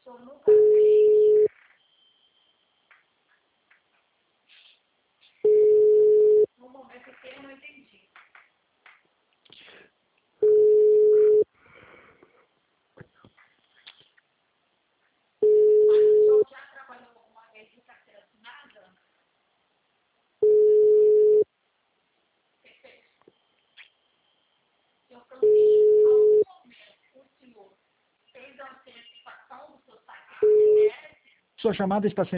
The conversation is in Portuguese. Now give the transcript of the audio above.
Eu nunca sei. No momento que eu não entendi. Mas o senhor já trabalhou alguma vez de carteira assinada? Perfeito. Senhor Francisco, algum momento o senhor fez a antecipação do seu saque? Sua chamada está sendo